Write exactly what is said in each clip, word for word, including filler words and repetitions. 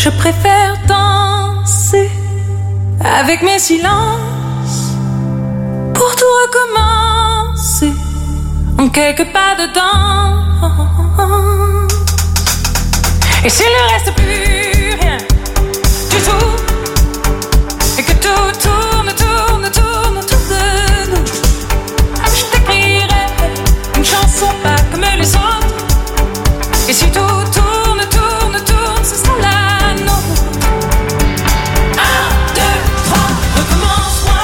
Je préfère danser avec mes silences pour tout recommencer en quelques pas dedans. Et s'il ne reste plus rien du tout, et que tout tourne, tourne, tourne autour de nous, je t'écrirai une chanson pas comme les autres. Et si tout tourne, tourne, tourne, ce sera la nôtre. Un, deux, trois, recommence-moi.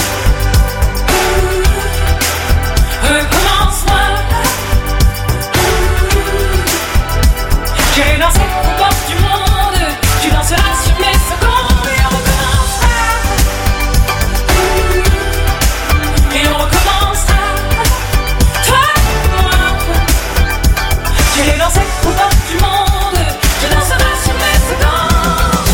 Recommence-moi. J'ai lancé aux portes du monde, tu danseras sur mes secondes et on recommencera. Et on recommencera. Toi et moi. J'ai lancé aux portes du monde, tu danseras sur mes secondes.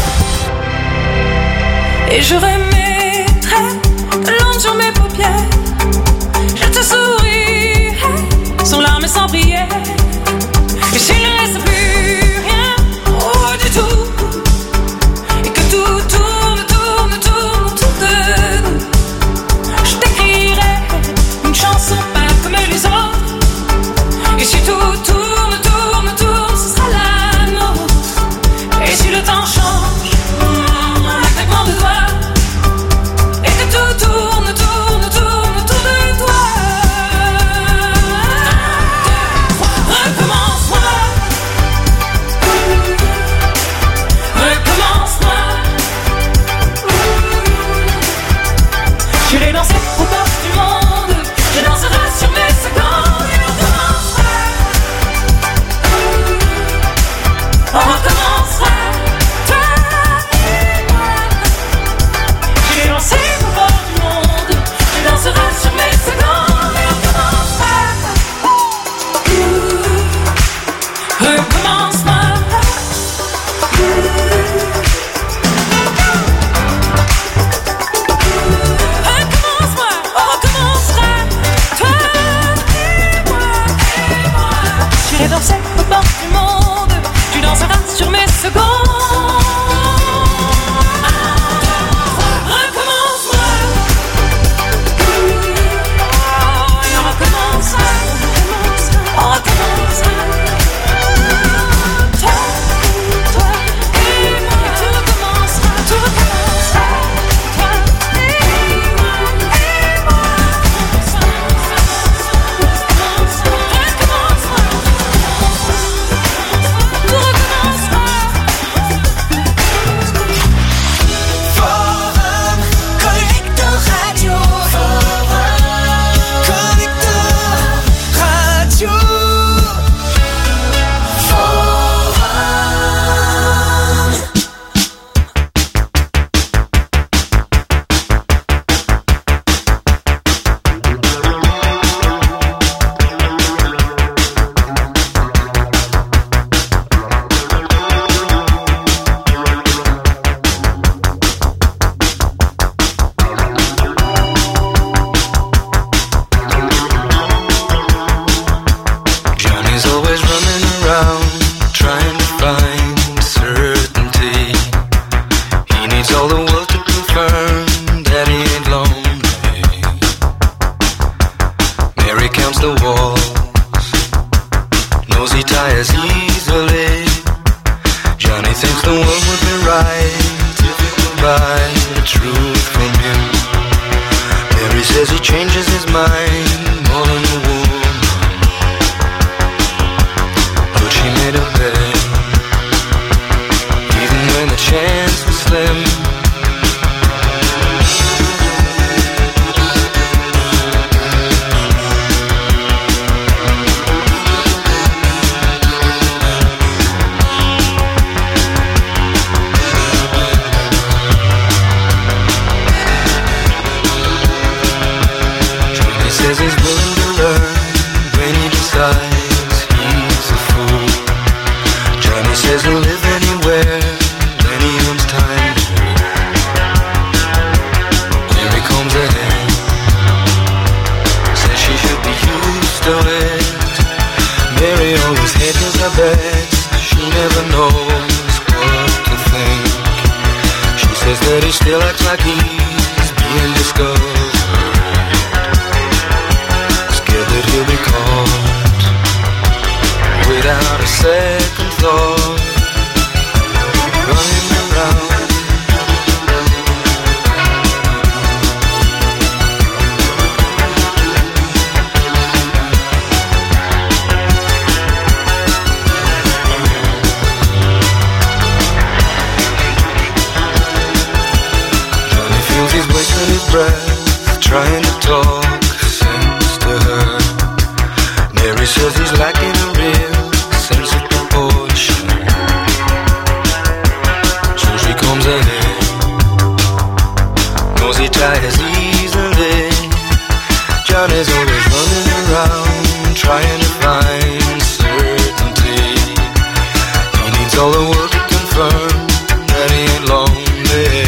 Et je remettrai de l'ombre sur mes paupières. Je te sourirai sans larmes et sans prière. Et s'il ne reste plus rien, oh du tout, et que tout tourne, tourne, tourne autour de nous, je t'écrirai une chanson pas comme les autres. Et si tout tourne, tourne, tourne, ce sera la nôtre. Et si le temps change, un claquement de doigts, et que tout tourne, tourne, tourne autour de toi. Recommence-moi. Recommence-moi. Je l'ai lancé aux portes du monde, je danserai sur mes secondes et on recommencera. On recommencera. Toi et moi. Je l'ai lancé aux portes du monde, je danserai sur mes secondes et on recommencera. Recommence-moi. Recommence-moi, on recommencera. Toi et moi, et moi. J'irai danser aux portes du monde, tu danseras sur mes secondes. Recommence-moi. Et on recommencera. On recommencera. Toi, toi et moi. Tout recommencera, tout recommencera. Toi et moi, et moi. Recommence-moi. Tout recommencera. Forum Connecteur Radio. Forum Connecteur Radio. Johnny's always running around, trying to find certainty. He needs all the world to confirm that he ain't lonely. Mary counts the walls, knows he tires easily. Johnny thinks the world would be right if it would buy the truth from him. Mary says he changes his mind more than a woman. But she made a bet, even when the chance was slim. Johnny says he's willing to learn when he decides he's a fool. Johnny says he'll live anywhere when he owns time to. Here he comes ahead, says she should be used to it. Mary always hedges her bets, she never knows what to think. but he still acts like he's being discovered. Scared that he'll be caught without a second thought, running around. He's wasting his breath, trying to talk sense to her. Mary says he's lacking a real sense of proportion. So she comes ahead, knows he tires easily. John is always running around, trying to find certainty. He needs all the world to confirm that he ain't lonely.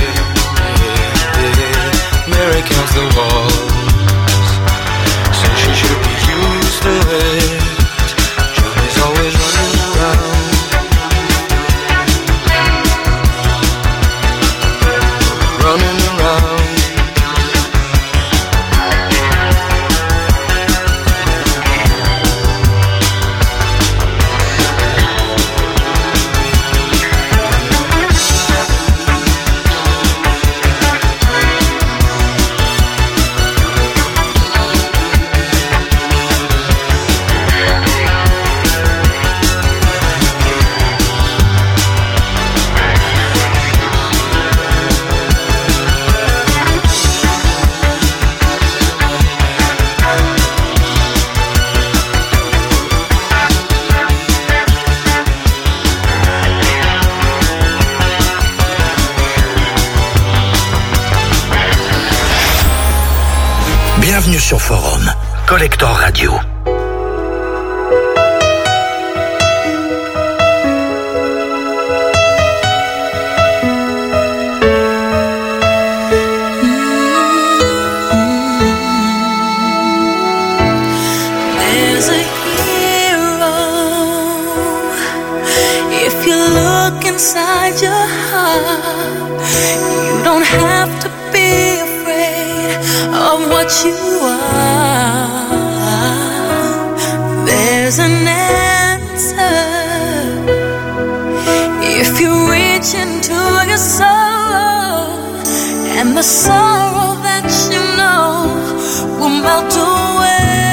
Mary counts the walls, says she should be used to it. John is always running around, running around. Bienvenue sur Forum, Collector Radio. There's a hero. If you look inside your heart, you don't have to be afraid of what you are. There's an answer if you reach into your soul, and the sorrow that you know will melt away.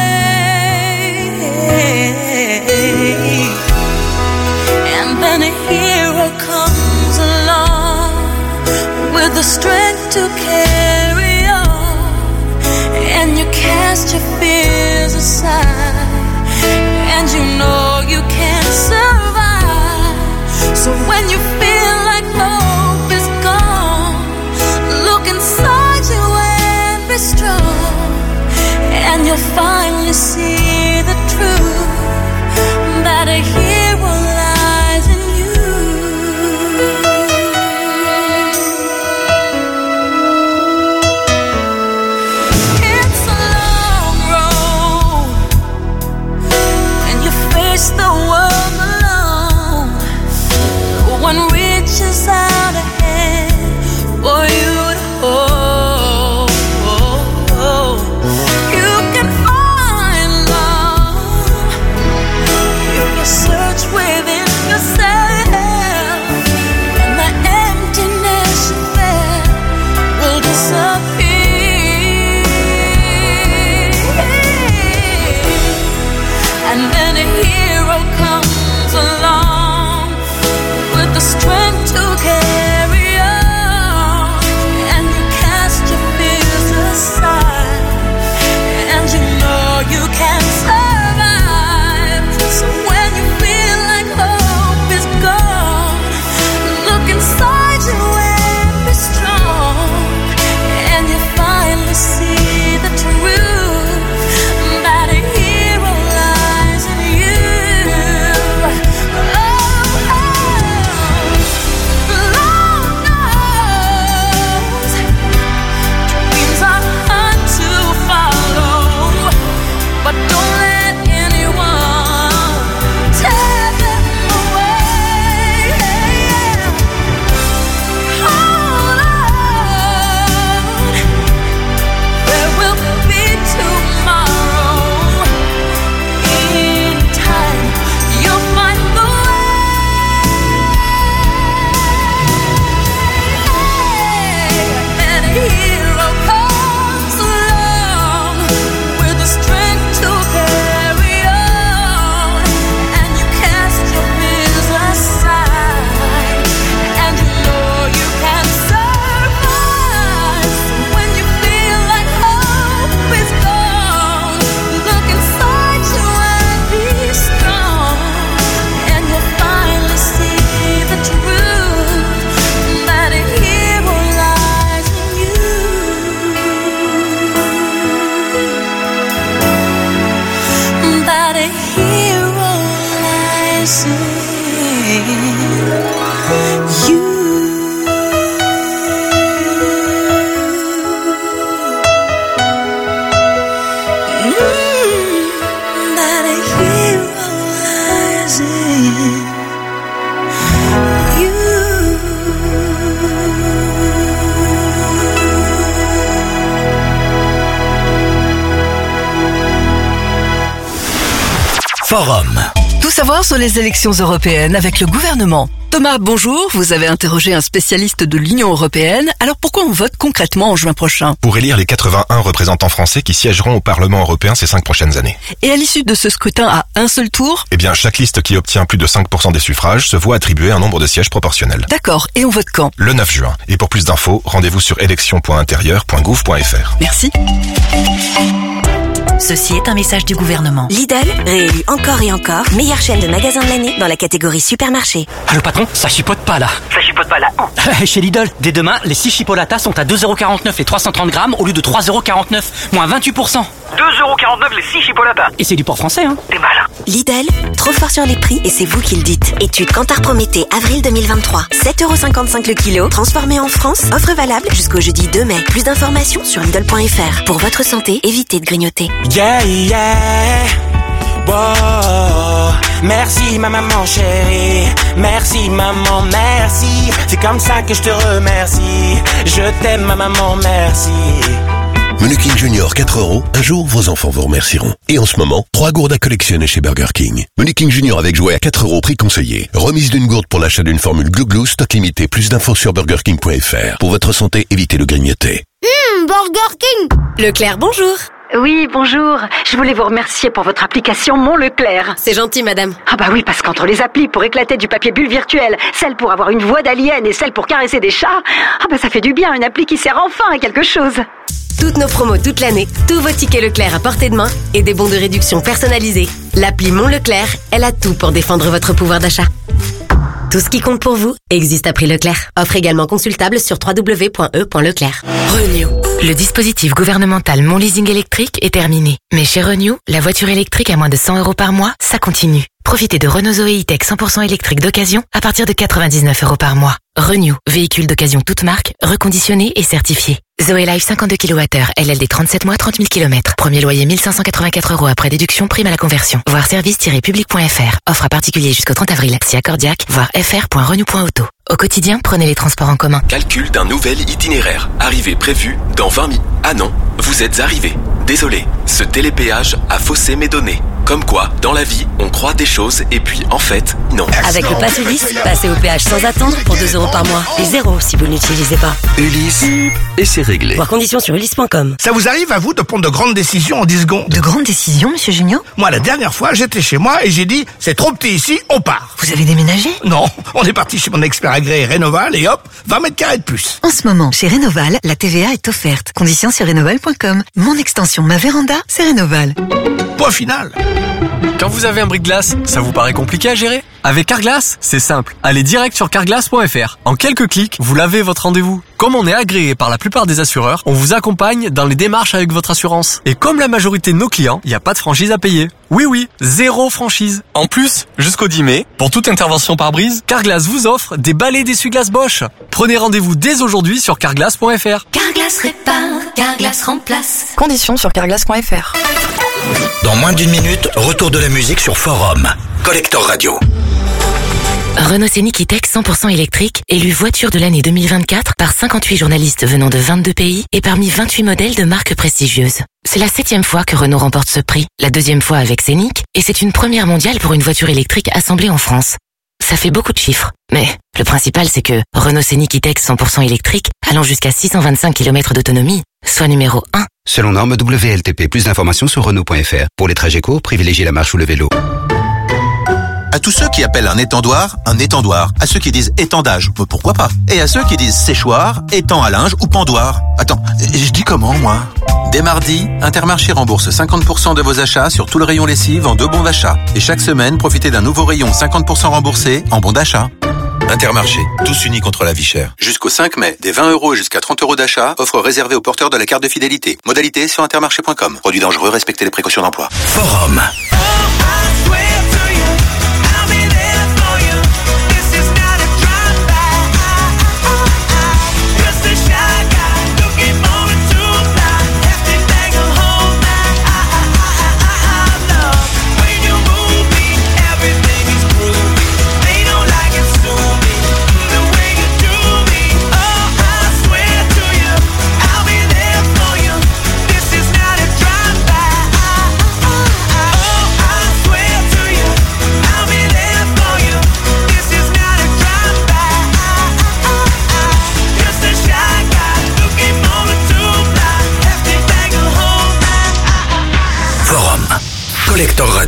And then a hero comes along with the strength to carry on, and you cast your fears aside, and you know you can't survive. So when you feel like hope is gone, look inside you and be strong, and you'll finally see the truth, that a hero lies in you. you. Forum. Tout savoir sur les élections européennes avec le gouvernement. Thomas, bonjour. Vous avez interrogé un spécialiste de l'Union européenne. Alors pourquoi on vote concrètement en juin prochain? Pour élire les quatre-vingt-un représentants français qui siégeront au Parlement européen ces cinq prochaines années. Et à l'issue de ce scrutin à un seul tour? Eh bien, chaque liste qui obtient plus de cinq pour cent des suffrages se voit attribuer un nombre de sièges proportionnel. D'accord. Et on vote quand? Le neuf juin. Et pour plus d'infos, rendez-vous sur élections point intérieur point gouv point f r. Merci. Ceci est un message du gouvernement. Lidl, réélu encore et encore, meilleure chaîne de magasins de l'année dans la catégorie supermarché. Allô patron, ça chipote pas là. Ça chipote pas là. Chez Lidl, dès demain, les six chipolatas sont à deux euros quarante-neuf les trois cent trente grammes au lieu de trois euros quarante-neuf, moins vingt-huit pour cent. deux euros quarante-neuf les six chipolatas. Et c'est du port français, hein. T'es malin. Lidl, trop fort sur les prix et c'est vous qui le dites. Étude Kantar Prométhée, avril deux mille vingt-trois. sept euros cinquante-cinq le kilo, transformé en France. Offre valable jusqu'au jeudi deux mai. Plus d'informations sur Lidl point f r. Pour votre santé, évitez de grignoter. Yeah, yeah. Wow. Merci ma maman chérie. Merci maman, merci. C'est comme ça que je te remercie. Je t'aime ma maman, merci. Menu King Junior quatre euros, un jour vos enfants vous remercieront. Et en ce moment, trois gourdes à collectionner chez Burger King. Menu King Junior avec jouet à quatre euros, prix conseillé. Remise d'une gourde pour l'achat d'une formule Glouglou, stock limité. Plus d'infos sur burger king point f r. Pour votre santé, évitez le grignoter. Hum, Burger King. Leclerc, bonjour. Oui, bonjour. Je voulais vous remercier pour votre application Mon Leclerc. C'est gentil, madame. Ah bah oui, parce qu'entre les applis pour éclater du papier bulle virtuel, celle pour avoir une voix d'alien et celle pour caresser des chats, ah bah ça fait du bien, une appli qui sert enfin à quelque chose. Toutes nos promos toute l'année, tous vos tickets Leclerc à portée de main et des bons de réduction personnalisés. L'appli Mon Leclerc, elle a tout pour défendre votre pouvoir d'achat. Tout ce qui compte pour vous existe à prix Leclerc. Offre également consultable sur w w w point e point leclerc. Renew. Le dispositif gouvernemental Mon Leasing électrique est terminé. Mais chez Renew, la voiture électrique à moins de cent euros par mois, ça continue. Profitez de Renault Zoé E-Tech cent pour cent électrique d'occasion à partir de quatre-vingt-dix-neuf euros par mois. Renew, véhicule d'occasion toute marque, reconditionné et certifié. Zoé Life cinquante-deux kilowattheures, L L D trente-sept mois, trente mille kilomètres. Premier loyer mille cinq cent quatre-vingt-quatre euros après déduction, prime à la conversion. Voir service tiret public point f r. Offre à particulier jusqu'au trente avril. Si accordiaque, voir f r point renew point auto. Au quotidien, prenez les transports en commun. Calcul d'un nouvel itinéraire. Arrivée prévue dans vingt minutes. Ah non, vous êtes arrivé. Désolé, ce télépéage a faussé mes données. Comme quoi, dans la vie, on croit des choses et puis, en fait, non. Avec le Pass Ulysse, passez au péage sans attendre pour deux euros par mois. Et zéro si vous ne l'utilisez pas. Ulysse, et c'est réglé. Voir conditions sur ulysse point com. Ça vous arrive à vous de prendre de grandes décisions en dix secondes? De grandes décisions, monsieur Junio? Moi, la dernière fois, j'étais chez moi et j'ai dit, c'est trop petit ici, on part. Vous avez déménagé? Non, on est parti chez mon expert agréé Rénoval et hop, vingt mètres carrés de plus. En ce moment, chez Rénoval, la T V A est offerte. Conditions sur rénoval point com. Mon extension Ma Véranda, c'est Rénoval. Point final. Quand vous avez un brise-glace, ça vous paraît compliqué à gérer? Avec Carglass, c'est simple. Allez direct sur carglass point f r. En quelques clics, vous lavez votre rendez-vous. Comme on est agréé par la plupart des assureurs, on vous accompagne dans les démarches avec votre assurance. Et comme la majorité de nos clients, il n'y a pas de franchise à payer. Oui, oui, zéro franchise. En plus, jusqu'au dix mai, pour toute intervention par brise, Carglass vous offre des balais d'essuie-glace Bosch. Prenez rendez-vous dès aujourd'hui sur carglass point f r. Carglass répare, Carglass remplace. Conditions sur carglass point f r. Dans moins d'une minute, retour de la musique sur Forum. Collector Radio. Renault Scénic E-Tech cent pour cent électrique, élu voiture de l'année deux mille vingt-quatre par cinquante-huit journalistes venant de vingt-deux pays et parmi vingt-huit modèles de marques prestigieuses. C'est la septième fois que Renault remporte ce prix, la deuxième fois avec Scénic, et c'est une première mondiale pour une voiture électrique assemblée en France. Ça fait beaucoup de chiffres, mais le principal c'est que Renault Scénic E-Tech cent pour cent électrique, allant jusqu'à six cent vingt-cinq kilomètres d'autonomie, soit numéro un. Selon norme W L T P, plus d'informations sur Renault point f r. Pour les trajets courts, privilégiez la marche ou le vélo. À tous ceux qui appellent un étendoir, un étendoir. À ceux qui disent étendage, pourquoi pas. Et à ceux qui disent séchoir, étang à linge ou pendoir. Attends, je dis comment, moi? Dès mardi, Intermarché rembourse cinquante pour cent de vos achats sur tout le rayon lessive en deux bons d'achat. Et chaque semaine, profitez d'un nouveau rayon cinquante pour cent remboursé en bons d'achat. Intermarché, tous unis contre la vie chère. Jusqu'au cinq mai, des vingt euros jusqu'à trente euros d'achat, offre réservée aux porteurs de la carte de fidélité. Modalité sur intermarché point com. Produit dangereux, respectez les précautions d'emploi. Forum. I swear to you, I'll be there.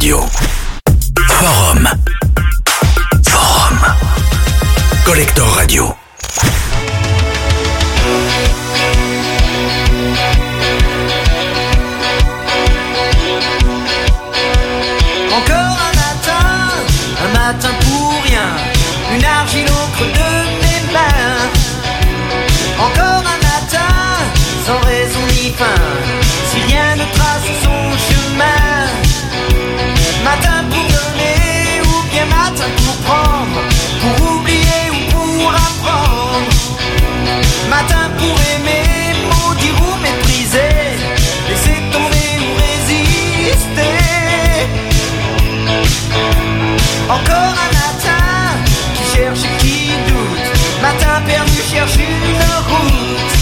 Radio. Forum. Forum. Collector Radio. Encore un matin, un matin pour rien, une argile au creux de mes mains. Encore un matin, sans raison ni fin, si rien ne trace son chemin. Matin pour donner ou bien matin pour prendre, pour oublier ou pour apprendre. Matin pour aimer, maudire ou mépriser, laisser tomber ou résister. Encore un matin qui cherche et qui doute, matin perdu cherche une route.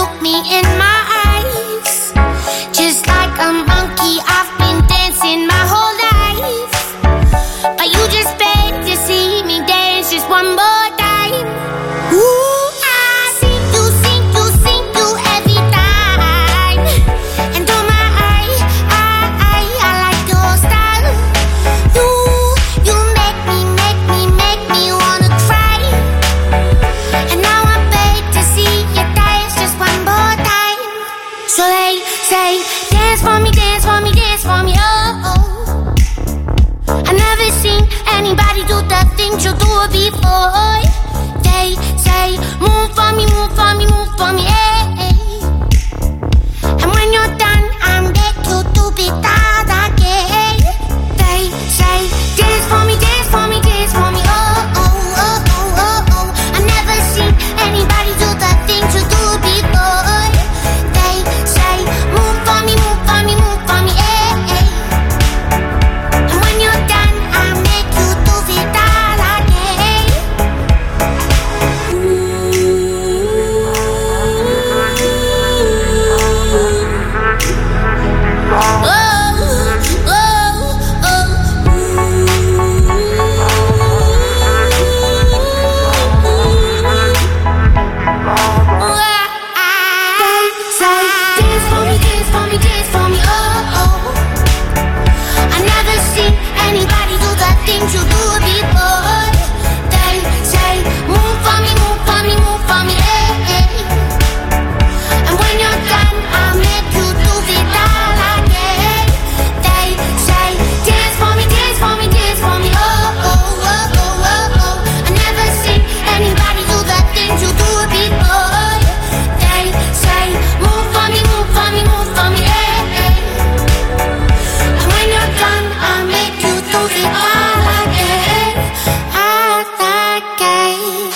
look me in my eyes. Just like a monkey, I've been dancing my whole life. But you just beg to see me dance just one more time. Ooh, I see you, see you, see you every time. And oh my, I, I, I like your style. You, you make me, make me, make me wanna cry. And now I beg to see you dance just one more time. So they say, dance for me, dance for me, dance for me, oh, oh. I never seen anybody do the things you do before. They say, move for me, move for me, move for me, eh, eh. And when you're done, I'm back to do it that again. They say, dance for me, dance for me, dance for me, oh, oh, oh, oh, oh, oh. I never seen anybody do the things you do before. They say, move for me, move for me, move for me, eh, eh. And when you're done, I'll make you do it all again. Oh, oh, oh. They say, dance for me, dance for me, dance for me, oh, oh. I never seen anybody do the things you do before. They say, move for me, move for me, move for me, eh, eh. And when you're done, I'll make you do it all again. They say, dance for me, dance for me, dance for me, oh, oh, oh, oh, oh, oh. I never seen anybody do the things you do before. They say, move for me, move for me, move for me, eh, eh. And when you're done, I'll make you do it all again, all again.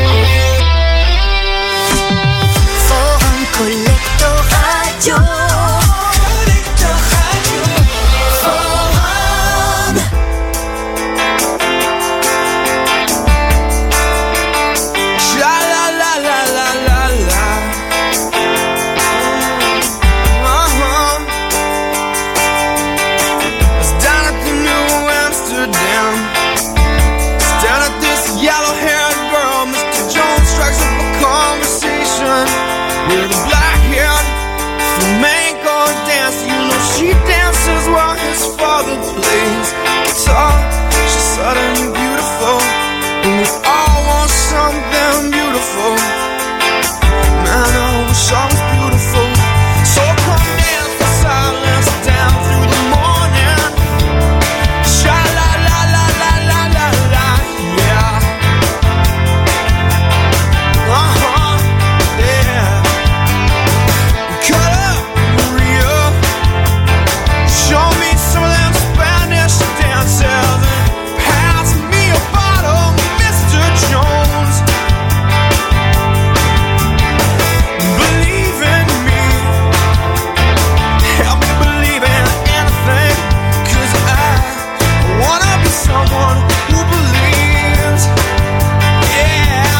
Forum Collector Radio. Collector Radio. Forum. Sha la la la la la la. Uh-huh. I was down at the New Amsterdam, staring at this yellow-haired girl. Mister Jones strikes up a conversation with a black-haired flamenco dancer. You know she dances while his father plays guitar. She's suddenly beautiful, and we all want something beautiful. Man, I wish I was beautiful. So come dance the silence down through the morning. Sha la la la la la la la, yeah. Uh-huh, yeah. Cut up, Maria. Show me some of them Spanish dances. Pass me a bottle, Mister Jones. Believe in me. Help me believe in anything. 'Cause I wanna be someone who believes. Yeah.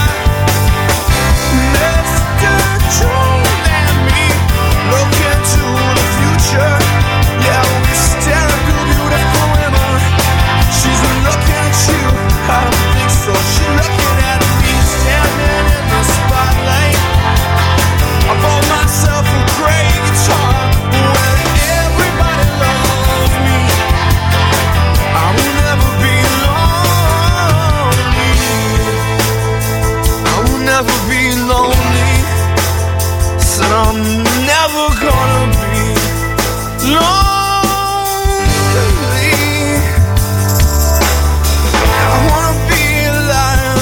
Mister Jones, let me look into the future. Yeah, we stare at two beautiful women. She's looking at you, I don't think so. She's looking at me, standing in the spotlight. I bought myself a great guitar where everybody loves me. I will never be lonely. I will never be lonely. Said I'm never gonna be lonely. I wanna be alive.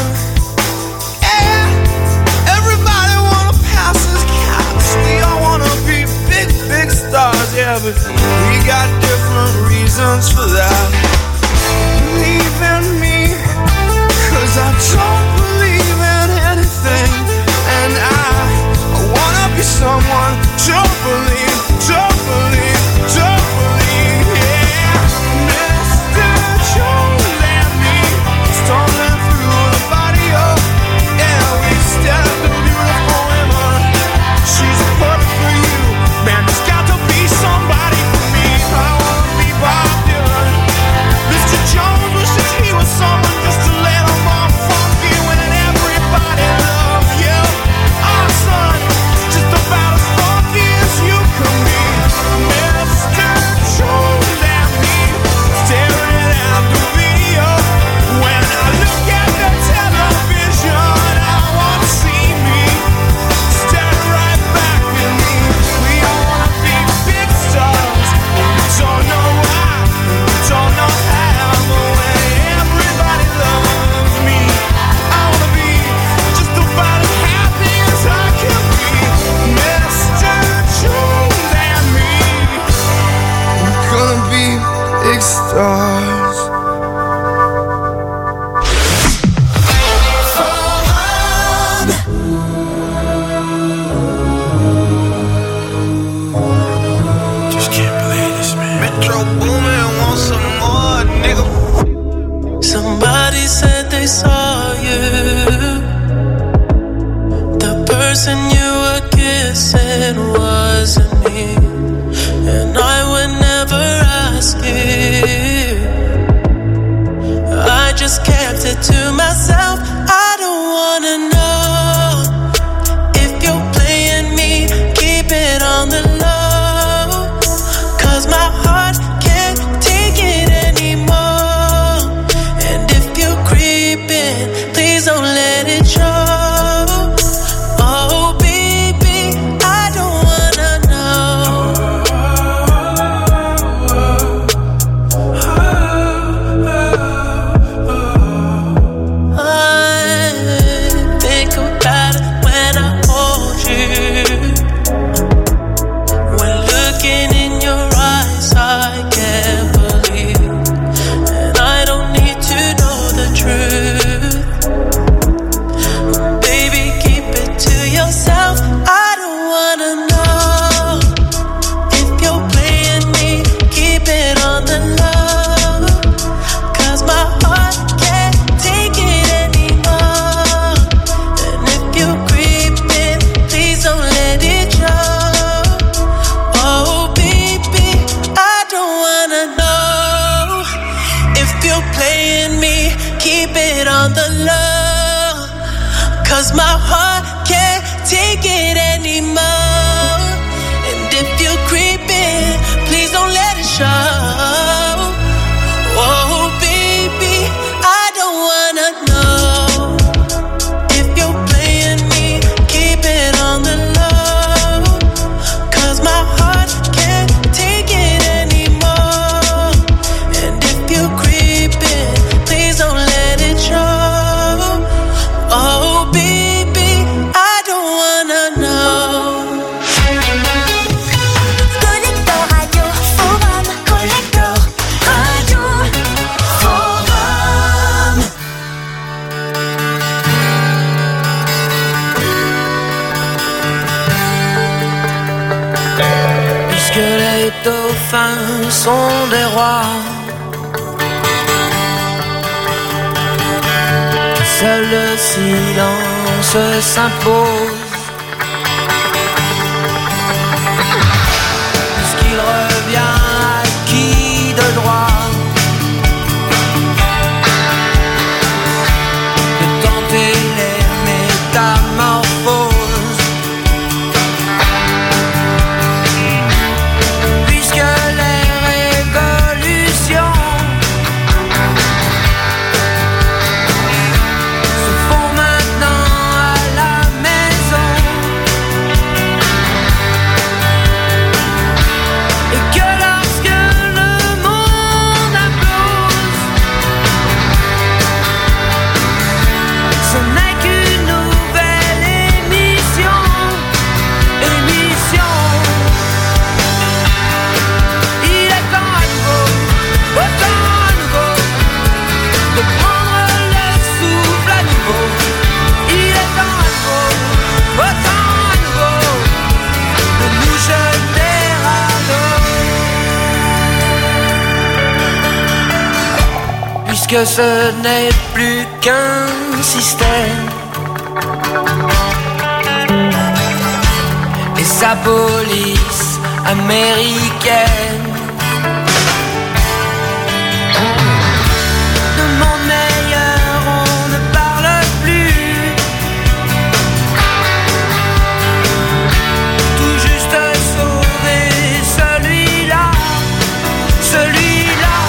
Yeah. Everybody wanna pass as cats. We all wanna be big, big stars. Yeah, but we got different reasons for that. Believe in me, 'cause I don't believe in anything. And I, I wanna be someone to believe, to believe, to believe, yeah. Mister Jones, let me stumbling through the body of, yeah, we stare at the beautiful women. She's 'cause my heart can't take it anymore. And if you're creeping, please don't let it show. Oh baby, I don't wanna know if you're playing me, keep it on the low, 'cause my heart can't take it anymore. And if you're creeping, please don't let it show. Oh baby, I don't wanna know. Collector Radio Forum, Collector Radio Forum. Puisque les dauphins sont des rois, seul le silence s'impose. Puisqu'il revient à qui de droit de tenter les métamorphoses. Puisque les révolutions se font maintenant à la maison, et que lorsque le monde implose, ce n'est qu'une nouvelle émission, émission. Il est temps à nouveau, autant à nouveau, de prendre le souffle à nouveau. Il est temps à nouveau, autant à nouveau, de nous jeter à l'eau. Puisque ce n'est plus qu'un système et sa police américaine. De monde meilleur on ne parle plus, tout juste sauver celui-là, celui-là.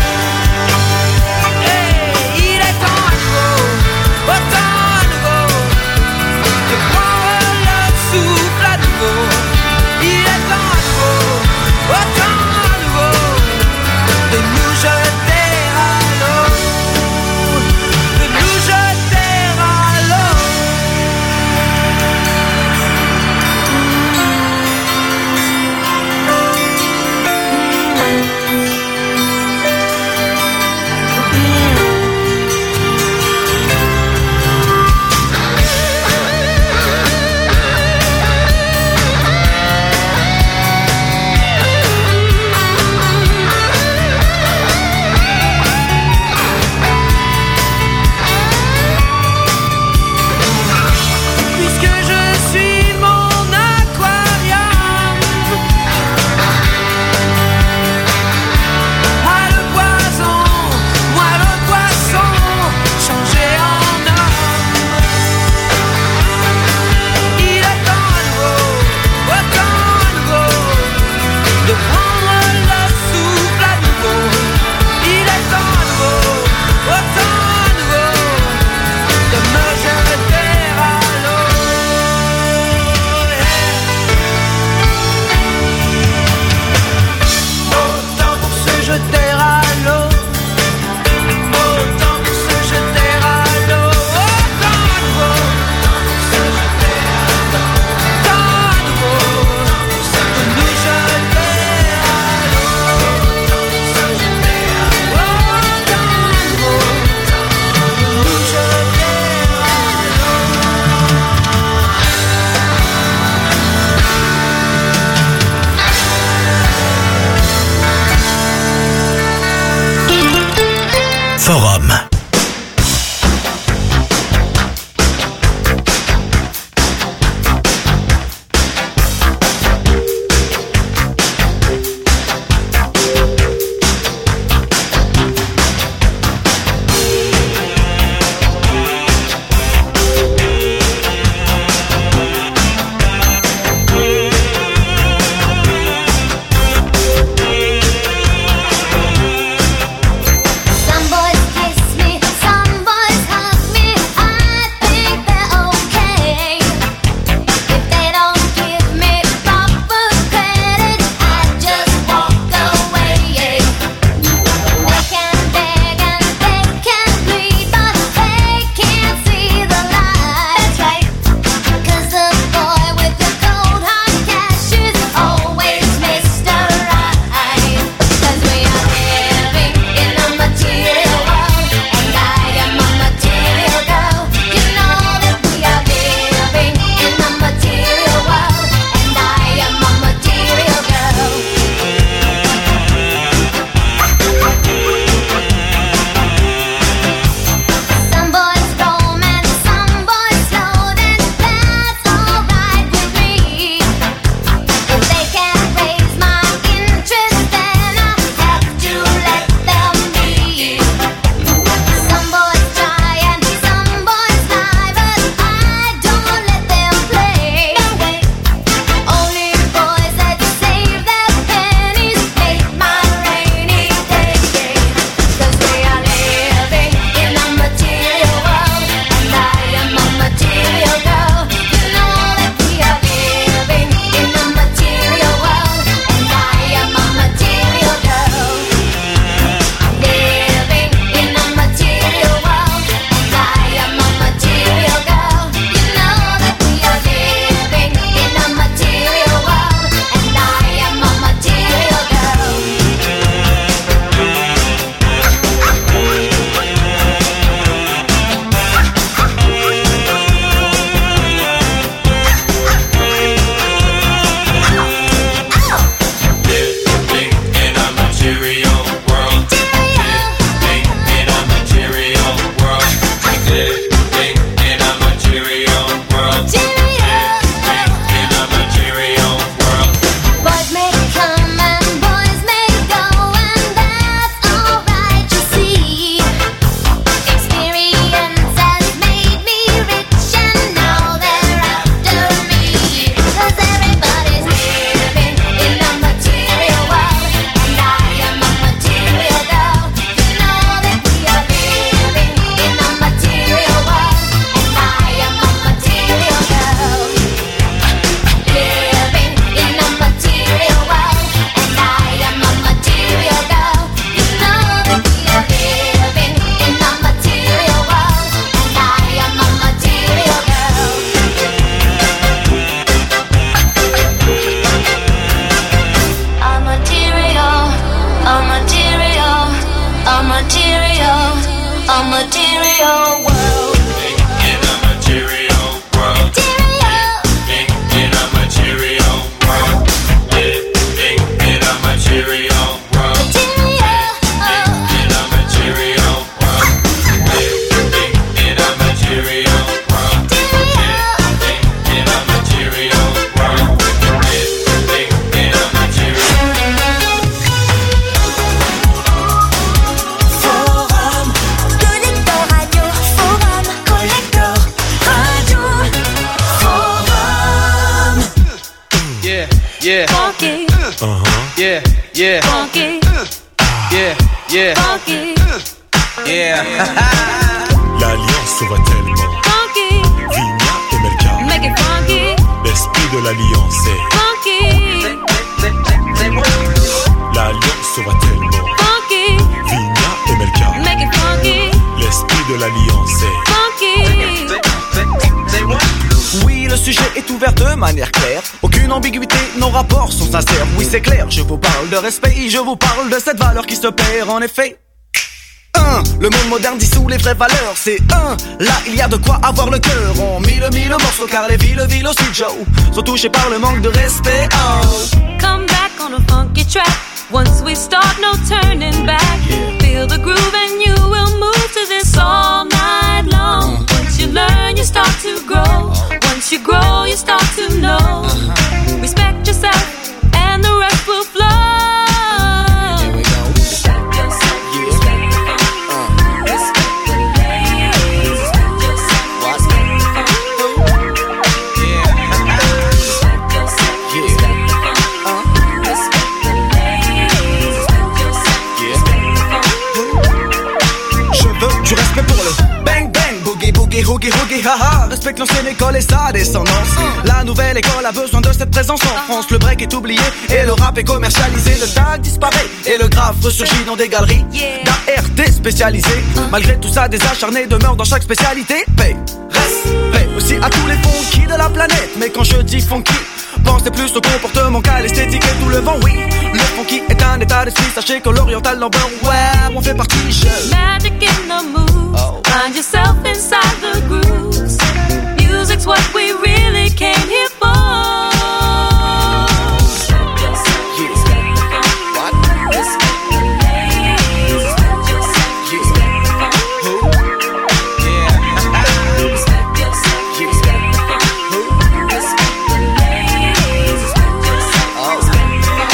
Et il est temps à nouveau, autant à nouveau, de prendre le souffle à nouveau. Il est temps à nouveau, autant yeah. Funky. Uh-huh. Yeah, yeah. Funky. Yeah, yeah. Funky. Yeah. L'alliance se voit tellement. Funky. Vigna et Melka. Make it funky. L'esprit de l'alliance est. Funky. L'alliance se voit tellement. Funky. Vigna et Melka. Make it funky. L'esprit de l'alliance est. Funky. Oui, le sujet est ouvert de manière claire. Aucune ambiguïté, nos rapports sont sincères. Oui, c'est clair, je vous parle de respect, je vous parle de cette valeur qui se perd en effet. Un, le monde moderne dissout les vraies valeurs. C'est un, là il y a de quoi avoir le cœur. On mille mille morceaux car les villes, villes aussi Joe sont touchés par le manque de respect. Oh. Come back on a funky track. Once we start, no turning back. Yeah. Feel the groove and you will move to this all night long. Once you learn, you start to grow. Once you grow, you start to know. Uh-huh. Respect yourself and the rest will flow. Here we go. Respect yourself, yeah. Respect the funk. Uh. Respect the ladies. Respect yourself, what? Respect the funk. Yeah. Respect yourself, yeah. Respect the funk. Uh. Respect the ladies. Respect yourself, yeah. Respect the funk. Je veux du respect pour le bang bang, boogie boogie, hoogie hoogie, haha. Respecte l'ancienne école et sa descendance. La nouvelle école a besoin de cette présence en France. Le break est oublié et le rap est commercialisé. Le tag disparaît et le graphe ressurgit dans des galeries d'A R T spécialisées. Malgré tout ça, des acharnés demeurent dans chaque spécialité. Paix, respect aussi à tous les funky de la planète. Mais quand je dis funky, pensez plus au comportement qu'à l'esthétique et tout le vent, oui. Le funky est un état d'esprit, sachez que l'oriental number, ouais, on fait partie, je... Magic in the moves, oh. Find yourself inside the grooves. Music's what we really came here for. Respect yourself, yeah. Respect the funk. What? Respect the ladies. Respect yourself, yeah. Respect the funk. Who? Yeah. Respect yourself, yeah. Respect the funk. Who? Respect the ladies. Respect yourself, oh. Respect the funk.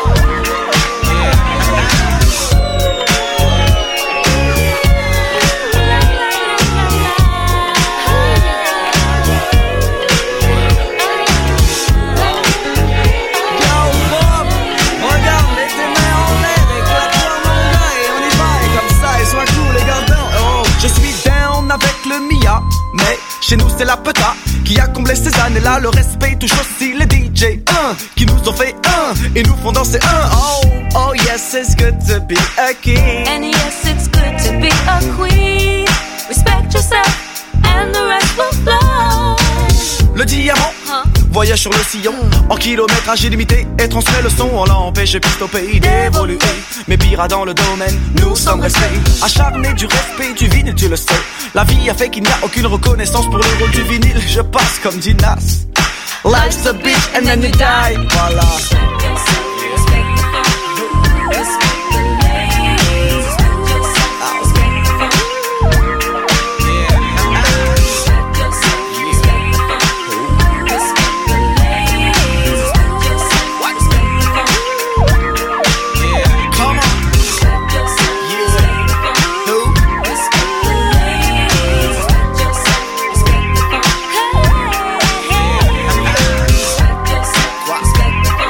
Je suis down avec le Mia, mais chez nous c'est la peta qui a comblé ces années-là. Le respect touche aussi les D J un qui nous ont fait un et nous font danser un. Oh, oh yes, it's good to be a king. And yes, it's good to be a queen. Respect yourself and the rest will flow. Le diamant huh? voyage sur le sillon en kilométrage illimité et transmet le son. On l'empêche piste au pays d'évoluer. Mais pire dans le domaine, nous sommes restés acharnés du respect du vinyle, tu le sais. La vie a fait qu'il n'y a aucune reconnaissance pour le rôle du vinyle. Je passe comme dit Nas. Life's a bitch and then you die. Voilà. Respect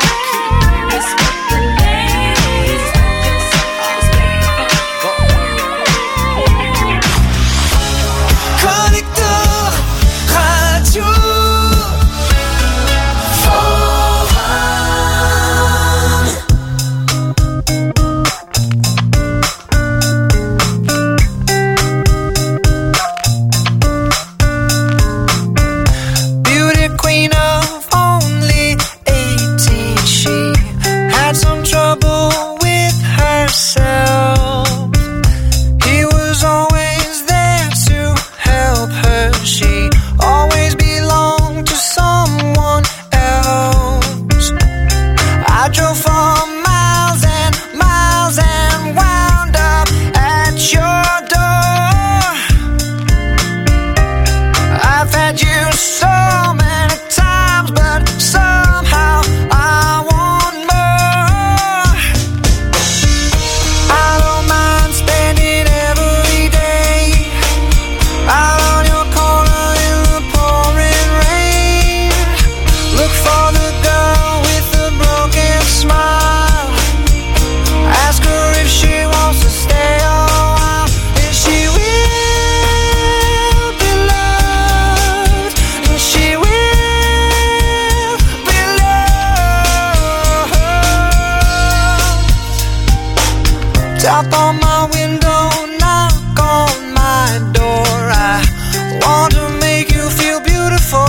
Tap on my window, knock on my door. I want to make you feel beautiful.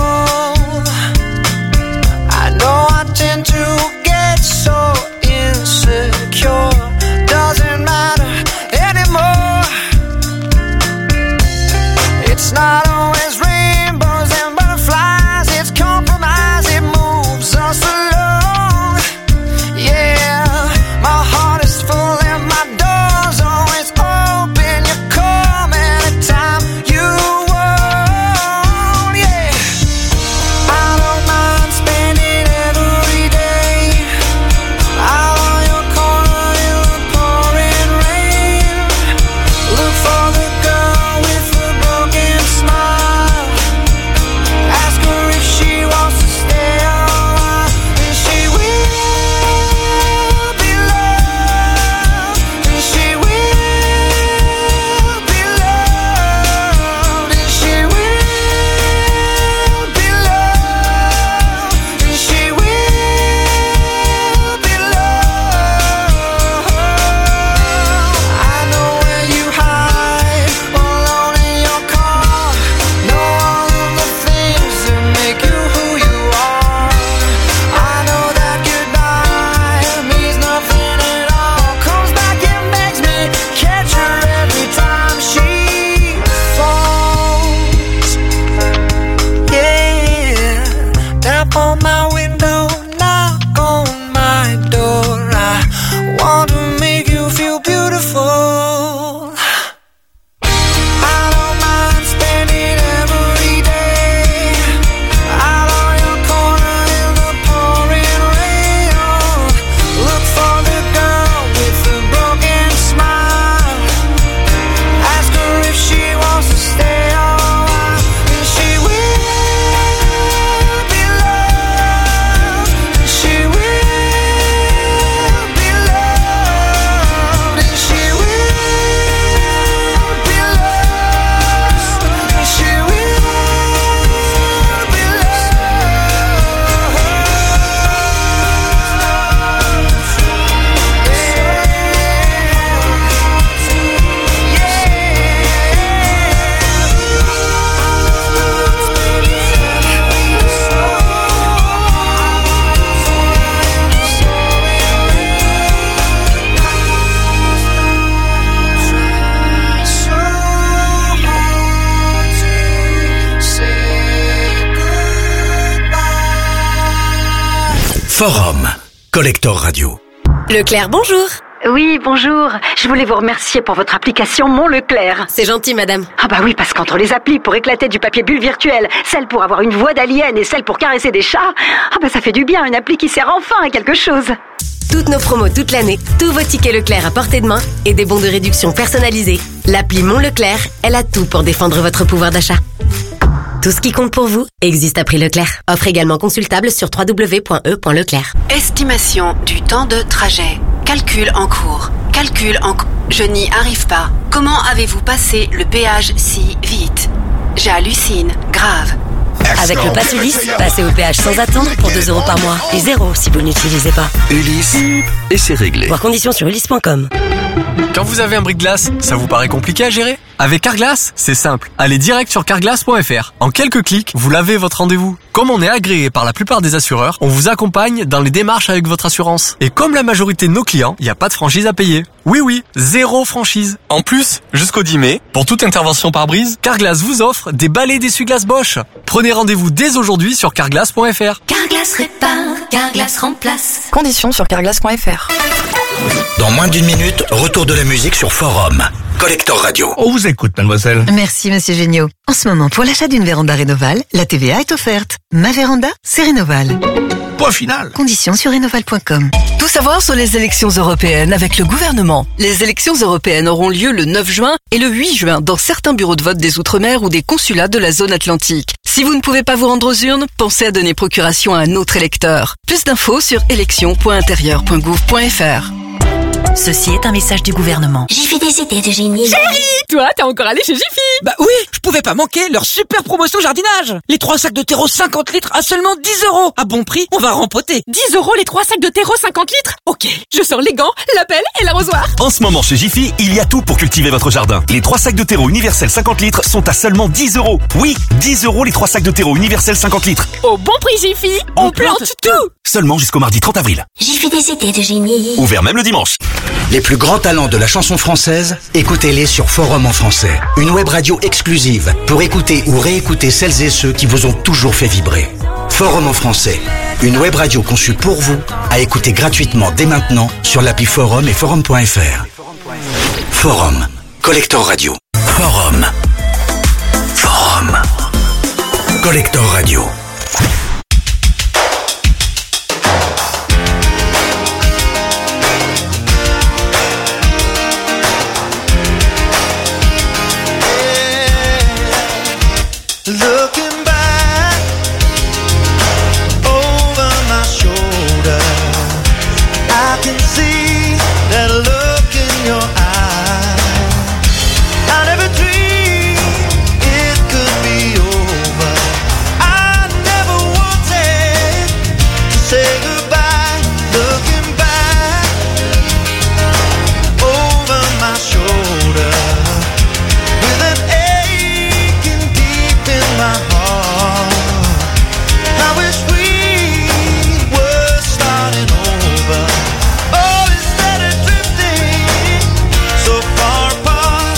I know I tend to get so insecure. Doesn't matter anymore. It's not always rainbows and butterflies. It's compromise, it moves us along. Yeah, my heart is full and my door's always open. You come anytime you want. Yeah, I don't mind spending every day out on your corner in the pouring rain. Look for the girl with the broken smile. Ask her if she wants to stay a while, and she will be loved, and she will be loved, and she will be loved, and she will be loved. I know where you hide, alone in your car. Know all of the things that make you who you are. I know that goodbye means nothing at all. Comes back and begs me, catch her every time she falls. Yeah, tap on my window, knock on my door. I want to make you feel beautiful. I don't mind spending every day out on your corner in the pouring rain. Oh, look for the girl with the broken smile. Ask her if she wants to stay a while, and she will be loved, and she will be loved, and she will be loved, and she will be Forum, Collector Radio. Leclerc, bonjour. Oui, bonjour. Je voulais vous remercier pour votre application Mon Leclerc. C'est gentil, madame. Ah bah oui, parce qu'entre les applis pour éclater du papier bulle virtuel, celle pour avoir une voix d'alien et celle pour caresser des chats, ah bah ça fait du bien, une appli qui sert enfin à quelque chose. Toutes nos promos toute l'année, tous vos tickets Leclerc à portée de main et des bons de réduction personnalisés. L'appli Mon Leclerc, elle a tout pour défendre votre pouvoir d'achat. Tout ce qui compte pour vous existe à prix Leclerc. Offre également consultable sur w w w point e point leclerc. Estimation du temps de trajet. Calcul en cours. Calcul en cours. Je n'y arrive pas. Comment avez-vous passé le péage si vite? J'hallucine. Grave. Avec le Pass Ulysse, passez au péage sans attendre pour deux euros par mois. Et zéro si vous n'utilisez pas. Ulysse, et c'est réglé. Voir conditions sur ulysse point com. Quand vous avez un bris-de-glace, ça vous paraît compliqué à gérer? Avec Carglass, c'est simple. Allez direct sur carglass point f r. En quelques clics, vous l'avez votre rendez-vous. Comme on est agréé par la plupart des assureurs, on vous accompagne dans les démarches avec votre assurance. Et comme la majorité de nos clients, il n'y a pas de franchise à payer. Oui oui, zéro franchise. En plus, jusqu'au dix mai, pour toute intervention par brise, Carglass vous offre des balais d'essuie-glace Bosch. Prenez rendez-vous dès aujourd'hui sur carglass point f r. Carglass répare, Carglass remplace. Conditions sur carglass point f r. Dans moins d'une minute, retour de la musique sur Forum. Collector Radio. On vous écoute, mademoiselle. Merci, monsieur Géniaud. En ce moment, pour l'achat d'une véranda Rénoval, la T V A est offerte. Ma véranda, c'est Rénoval. Point final. Conditions sur rénoval point com. Tout savoir sur les élections européennes avec le gouvernement. Les élections européennes auront lieu le neuf juin et le huit juin dans certains bureaux de vote des Outre-mer ou des consulats de la zone atlantique. Si vous ne pouvez pas vous rendre aux urnes, pensez à donner procuration à un autre électeur. Plus d'infos sur élections point intérieur point gouv point f r. Ceci est un message du gouvernement. J'ai fait des idées de génie. Chérie, toi, t'es encore allé chez Jiffy? Bah oui, je pouvais pas manquer leur super promotion jardinage. Les trois sacs de terreau cinquante litres à seulement dix euros. À bon prix, on va rempoter. dix euros les trois sacs de terreau cinquante litres? Ok, je sors les gants, la pelle et l'arrosoir. En ce moment chez Jiffy, il y a tout pour cultiver votre jardin. Les trois sacs de terreau universel cinquante litres sont à seulement dix euros. Oui, dix euros les trois sacs de terreau universel cinquante litres. Au bon prix Jiffy, on, on plante, plante tout. tout. Seulement jusqu'au mardi trente avril. J'ai fait des idées de génie. Ouvert même le dimanche. Les plus grands talents de la chanson française, écoutez-les sur Forum en français. Une web radio exclusive pour écouter ou réécouter celles et ceux qui vous ont toujours fait vibrer. Forum en français. Une web radio conçue pour vous, à écouter gratuitement dès maintenant sur l'appli Forum et forum point f r. Forum. Collector Radio. Forum. Forum. Collector Radio. Looking back over my shoulder, I can see that look in your eye. I never dreamed it could be over. I never wanted to say goodbye. Looking back over my shoulder with an aching deep in my heart. I wish we were starting over. Oh, instead of drifting so far apart.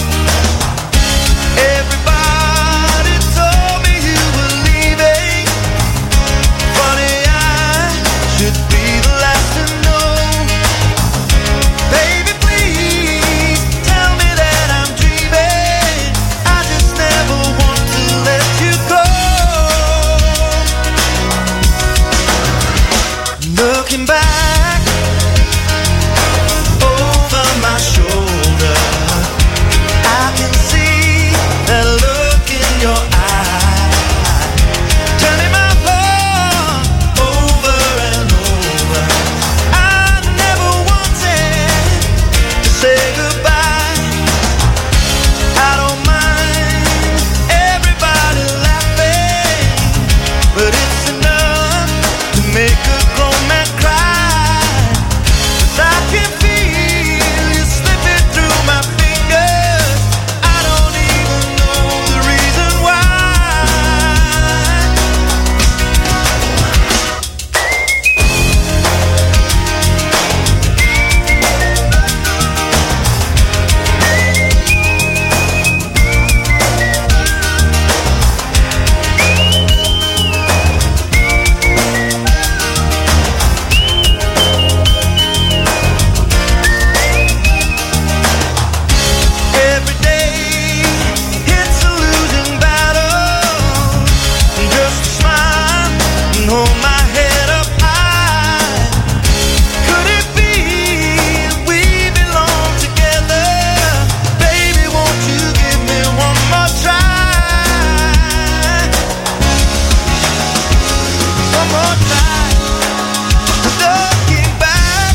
Everybody told me you were leaving. Funny, I should be the last to know. Baby, please tell me that I'm dreaming. I just never want to let you go. Looking back over my shoulder, I can see that look in your eye, turning my heart over and over. I never wanted to say goodbye. I don't mind everybody laughing, but it's enough to make a grown man cry. 'Cause I can feel you slipping through my fingers. I don't even know the reason why. Every day it's a losing battle. Just smile and hold my head up high. Could it be we belong together? Baby, won't you give me one more try? One more try. Looking back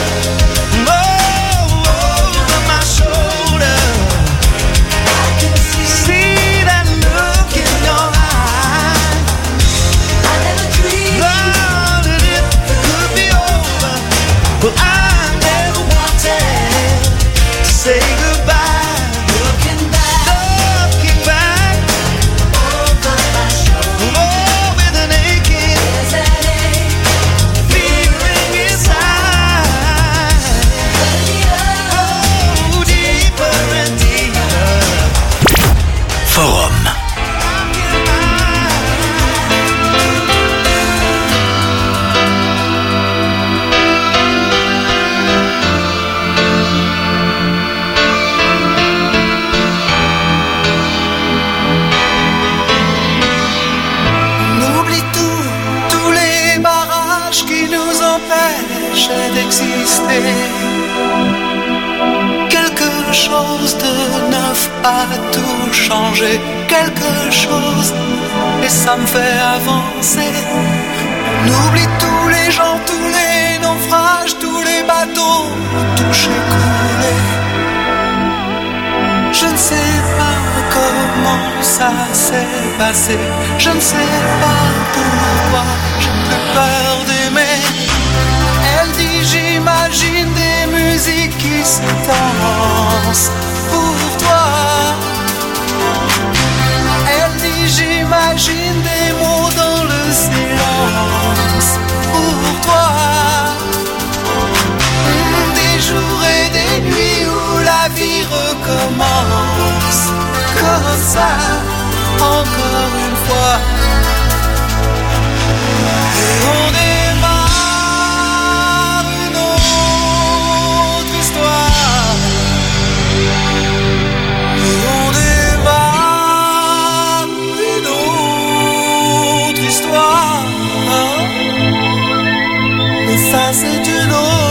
over my shoulder, I can see that look in your eye. I never dreamed that it could be over. Well, I never wanted to say goodbye. Looking back, looking back over my shoulder, oh, with an aching feeling inside. Oh, deeper and deeper. Forum. On oublie tout, tous les barrages qui nous empêchent d'exister. Quelque chose de neuf a tout changé, quelque chose, et ça me fait avancer. On oublie tous les gens, tous les naufrages, tous les bateaux bateau touché coulé. Je ne sais pas comment ça s'est passé. Je ne sais pas pourquoi j'ai plus peur d'aimer. Elle dit j'imagine des musiques qui se dansent pour toi. Elle dit j'imagine des mots dans le silence pour toi. Des jours et des nuits où la vie recommence comme ça, encore une fois. Et on démarre une autre histoire. Et on démarre une autre histoire. Mais ça c'est une autre